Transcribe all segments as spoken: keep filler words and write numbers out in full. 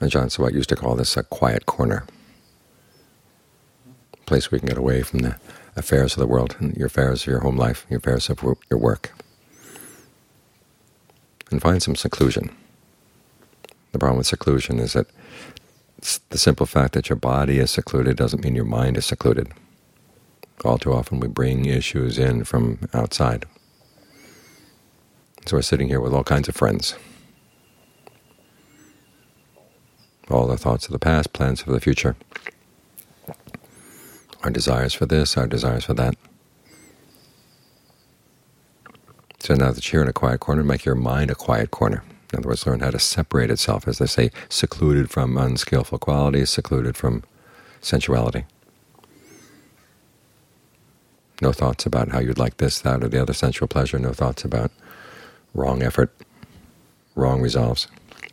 Ajahn Sawat used to call this a quiet corner, a place where you can get away from the affairs of the world, and your affairs of your home life, your affairs of your work, and find some seclusion. The problem with seclusion is that the simple fact that your body is secluded doesn't mean your mind is secluded. All too often we bring issues in from outside. So we're sitting here with all kinds of friends. All the thoughts of the past, plans for the future, our desires for this, our desires for that. So now that you're in a quiet corner, make your mind a quiet corner. In other words, learn how to separate itself, as they say, secluded from unskillful qualities, secluded from sensuality. No thoughts about how you'd like this, that, or the other sensual pleasure. No thoughts about wrong effort, wrong resolves.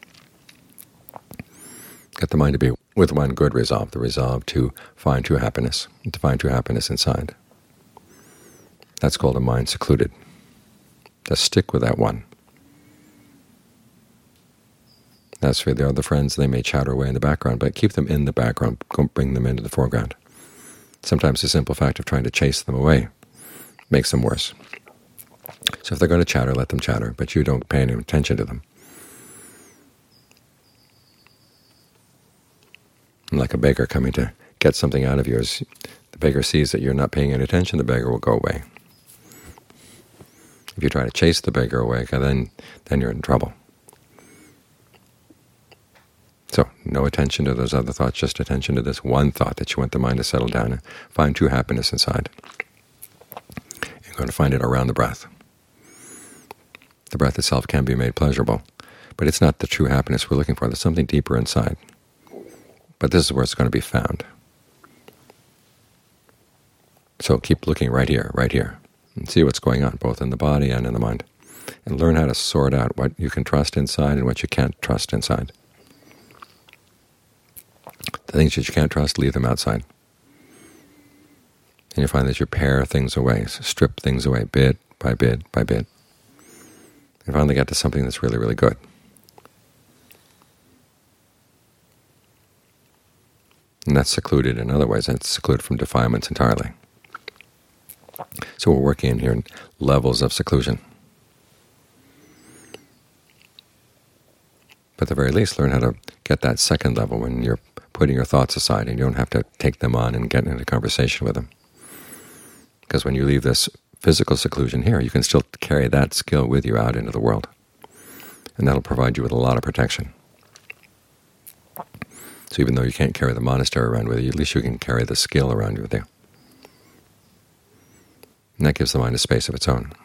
Get the mind to be with one good resolve, the resolve to find true happiness, to find true happiness inside. That's called a mind secluded. Just stick with that one. As for the other friends, they may chatter away in the background, but keep them in the background. Don't bring them into the foreground. Sometimes the simple fact of trying to chase them away makes them worse. So if they're going to chatter, let them chatter, but you don't pay any attention to them. And like a beggar coming to get something out of you, as the beggar sees that you're not paying any attention, the beggar will go away. If you try to chase the beggar away, then, then you're in trouble. So no attention to those other thoughts, just attention to this one thought that you want the mind to settle down and find true happiness inside. You're going to find it around the breath. The breath itself can be made pleasurable, but it's not the true happiness we're looking for. There's something deeper inside. But this is where it's going to be found. So keep looking right here, right here, and see what's going on, both in the body and in the mind, and learn how to sort out what you can trust inside and what you can't trust inside. The things that you can't trust, leave them outside. And you find that you pare things away, strip things away bit by bit by bit, and finally get to something that's really, really good. And that's secluded in other ways. It's secluded from defilements entirely. So we're working in here in levels of seclusion. But at the very least, learn how to get that second level when you're putting your thoughts aside and you don't have to take them on and get into conversation with them. Because when you leave this physical seclusion here, you can still carry that skill with you out into the world. And that'll provide you with a lot of protection. So even though you can't carry the monastery around with you, at least you can carry the skill around with you. And that gives the mind a space of its own.